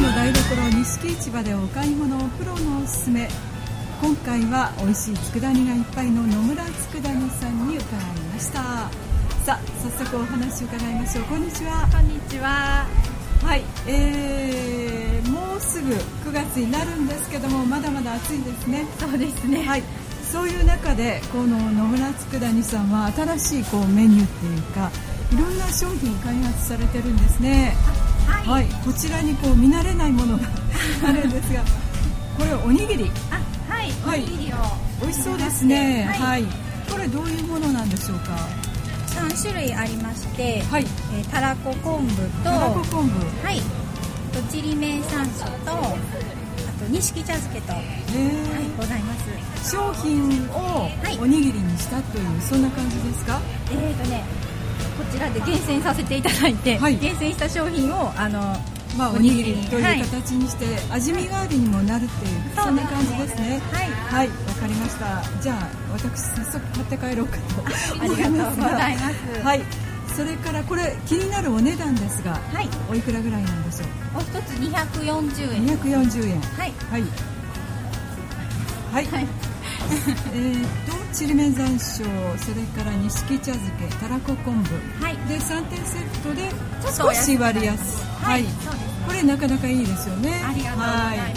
の台所錦市場でお買い物をプロのおすすめ。今回は美味しい佃煮がいっぱいの野村佃煮さんに伺いました。さあ早速お話を伺いましょう。こんにちは。 こんにちは。 はい、もうすぐ9月になるんですけども、まだまだ暑いですね。 そうですね。 はい、そういう中でこの野村佃煮さんは新しいメニューっていうか、いろんな商品開発されてるんですね。はい、こちらに見慣れないものがあるんですが、これおにぎり。 はい、おにぎりを美味しそうですね。 はい、 はい、これどういうものなんでしょうか。 3種類ありまして、 はい、 たらこ昆布と、はい、ちりめん山椒と、あと錦茶漬けと、ございます。 商品をおにぎりにしたという、そんな感じですか。 こちらで厳選させていただいて、厳選した商品をおにぎりという形にして、味見代わりにもなるっていう、そんな感じですね。はい、わかりました。じゃあ私早速買って帰ろうかと思いますが、 ありがとうございます。 はい、それからこれ気になるお値段ですが、おいくらぐらいなんでしょう。 お一つ240円。 240円。はいはい。ちりめん山椒、それから錦茶漬け、たらこ昆布、で3点セットで少し割安。はい、これなかなかいいですよね。 ありがとうございます。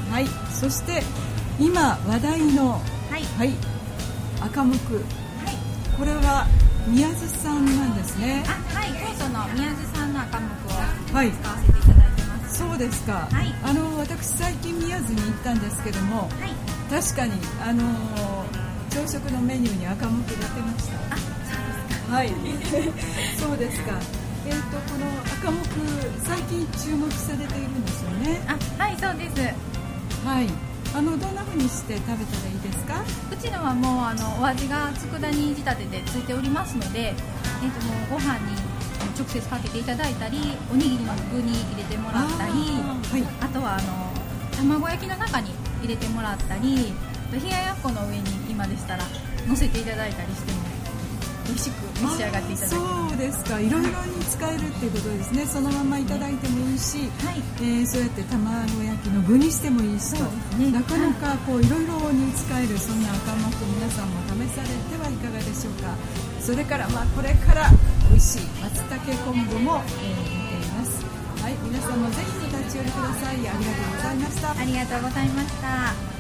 はい、そして今話題の赤木、これは宮津産なんですね。 京都の宮津産の赤木を使わせていただいてます。 そうですか。私最近宮津に行ったんですけども、確かに朝食のメニューに赤木出てました。はい、そうですか。この赤木、最近注目されているんですよね。 はい、そうです。 はい、どんな風にして食べたらいいですか。 うちのはもうお味が佃煮仕立てでついておりますので、もうご飯に直接かけていただいたり、おにぎりの具に入れてもらったり、あとは卵焼きの中に入れてもらったり、冷ややっこの上に今でしたら乗せていただいたりしても美味しく召し上がっていただけます。 そうですか。いろいろに使えるっていうことですね。そのままいただいてもいいし、そうやって卵焼きの具にしてもいいしと、なかなかいろいろに使える、そんな赤木、皆さんも試されてはいかがでしょうか。それからこれから美味しい松茸昆布も出ています。はい、皆さんもぜひ立ち寄りください。ありがとうございました。 ありがとうございました。